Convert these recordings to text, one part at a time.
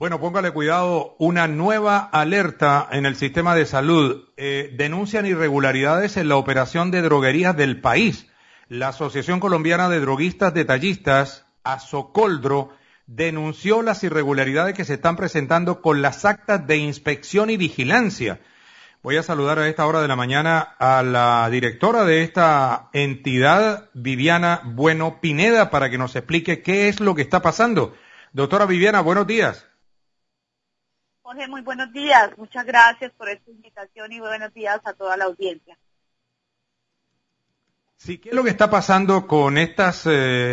Bueno, póngale cuidado, una nueva alerta en el sistema de salud. Denuncian irregularidades en la operación de droguerías del país. La Asociación Colombiana de Droguistas Detallistas, Asocoldro, denunció las irregularidades que se están presentando con las actas de inspección y vigilancia. Voy a saludar a esta hora de la mañana a la directora de esta entidad, Viviana Bueno Pineda, para que nos explique qué es lo que está pasando. Doctora Viviana, buenos días. Jorge, muy buenos días. Muchas gracias por esta invitación y buenos días a toda la audiencia. Sí, ¿qué es lo que está pasando con estas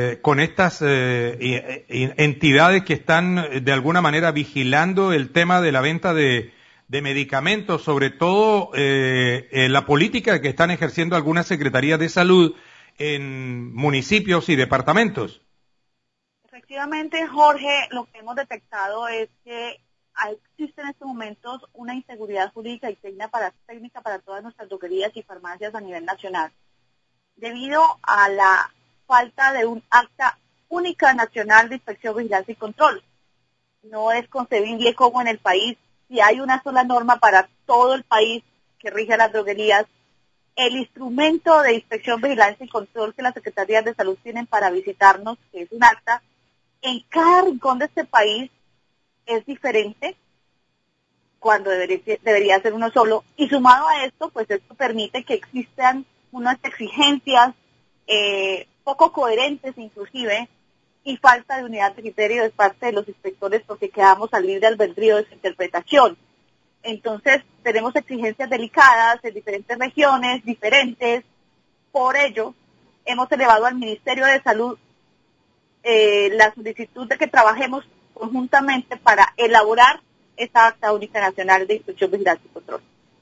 entidades que están de alguna manera vigilando el tema de la venta de medicamentos, sobre todo la política que están ejerciendo algunas secretarías de salud en municipios y departamentos? Efectivamente, Jorge, lo que hemos detectado es que existe en estos momentos una inseguridad jurídica y técnica para todas nuestras droguerías y farmacias a nivel nacional, debido a la falta de un acta única nacional de inspección, vigilancia y control. No es concebible como en el país, si hay una sola norma para todo el país que rige a las droguerías, el instrumento de inspección, vigilancia y control que las secretarías de salud tienen para visitarnos, que es un acta, en cada rincón de este país es diferente cuando debería ser uno solo, y sumado a esto, pues esto permite que existan unas exigencias poco coherentes inclusive, y falta de unidad de criterio de parte de los inspectores porque quedamos al libre albedrío de su interpretación. Entonces tenemos exigencias delicadas en diferentes regiones, diferentes. Por ello, hemos elevado al Ministerio de Salud la solicitud de que trabajemos conjuntamente para elaborar esta acta única nacional de inspección, vigilancia y control.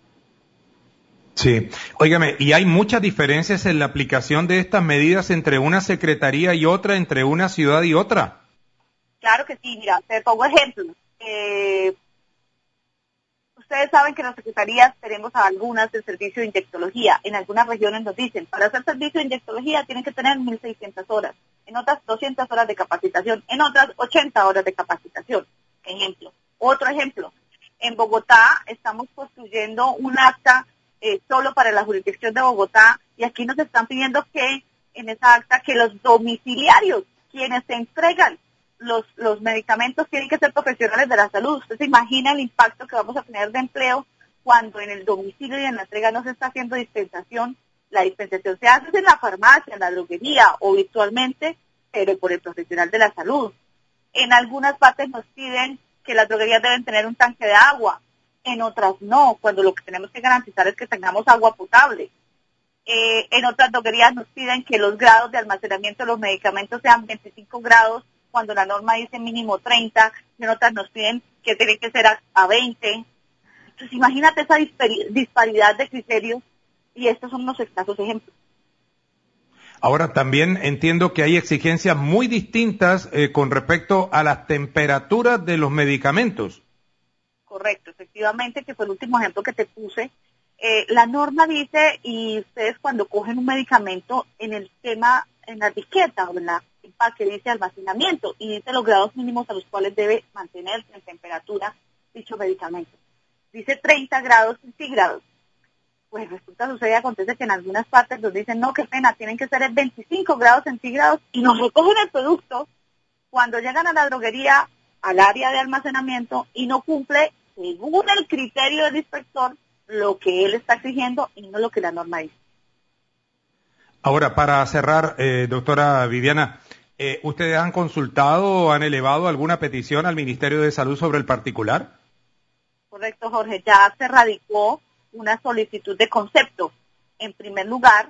Sí, óigame, ¿y hay muchas diferencias en la aplicación de estas medidas entre una secretaría y otra, entre una ciudad y otra? Claro que sí, mira, te pongo ejemplos. Ustedes saben que en las secretarías tenemos algunas del servicio de inyectología. En algunas regiones nos dicen, para hacer servicio de inyectología tienen que tener 1.600 horas, en otras 200 horas de capacitación, en otras 80 horas de capacitación. Ejemplo. Otro ejemplo, en Bogotá estamos construyendo un acta solo para la jurisdicción de Bogotá, y aquí nos están pidiendo que en esa acta que los domiciliarios, quienes se entregan los medicamentos, tienen que ser profesionales de la salud. Usted se imagina el impacto que vamos a tener de empleo cuando en el domicilio y en la entrega no se está haciendo dispensación. La dispensación se hace en la farmacia, en la droguería o virtualmente, pero por el profesional de la salud. En algunas partes nos piden que las droguerías deben tener un tanque de agua, en otras no, cuando lo que tenemos que garantizar es que tengamos agua potable. En otras droguerías nos piden que los grados de almacenamiento de los medicamentos sean 25 grados, cuando la norma dice mínimo 30, y en otras nos piden que tiene que ser a 20. Entonces imagínate esa disparidad de criterios, y estos son unos escasos ejemplos. Ahora, también entiendo que hay exigencias muy distintas con respecto a las temperaturas de los medicamentos. Correcto, efectivamente, que fue el último ejemplo que te puse. La norma dice, y ustedes cuando cogen un medicamento, en el tema, en la etiqueta o en la empaque dice almacenamiento, y dice los grados mínimos a los cuales debe mantenerse en temperatura dicho medicamento. Dice 30 grados centígrados. Pues resulta, sucede, acontece que en algunas partes nos dicen, no, qué pena, tienen que ser el 25 grados centígrados, y nos recogen el producto cuando llegan a la droguería, al área de almacenamiento, y no cumple, según el criterio del inspector, lo que él está exigiendo y no lo que la norma dice. Ahora, para cerrar, doctora Viviana, ¿ustedes han consultado o han elevado alguna petición al Ministerio de Salud sobre el particular? Correcto, Jorge, ya se radicó una solicitud de concepto. En primer lugar,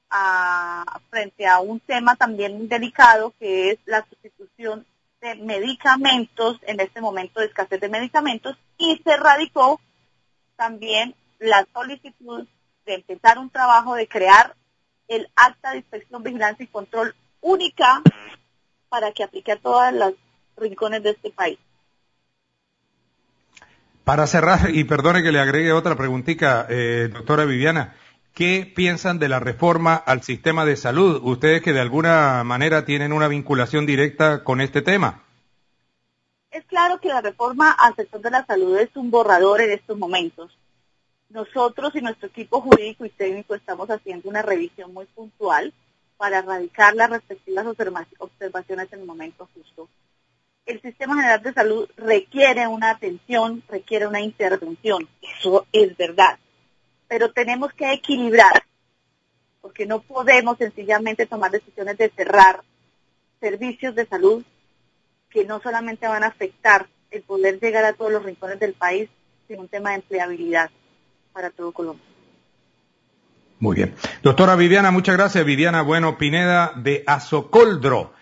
frente a un tema también delicado, que es la sustitución de medicamentos, en este momento de escasez de medicamentos, y se radicó también la solicitud de empezar un trabajo de crear el acta de inspección, vigilancia y control única para que aplique a todos los rincones de este país. Para cerrar, y perdone que le agregue otra preguntita, doctora Viviana, ¿qué piensan de la reforma al sistema de salud? Ustedes que de alguna manera tienen una vinculación directa con este tema. Es claro que la reforma al sector de la salud es un borrador en estos momentos. Nosotros y nuestro equipo jurídico y técnico estamos haciendo una revisión muy puntual para erradicar las respectivas observaciones en el momento justo. El Sistema General de Salud requiere una atención, requiere una intervención, eso es verdad, pero tenemos que equilibrar, porque no podemos sencillamente tomar decisiones de cerrar servicios de salud que no solamente van a afectar el poder llegar a todos los rincones del país, sino un tema de empleabilidad para todo Colombia. Muy bien. Doctora Viviana, muchas gracias. Viviana Bueno Pineda de Azocoldro.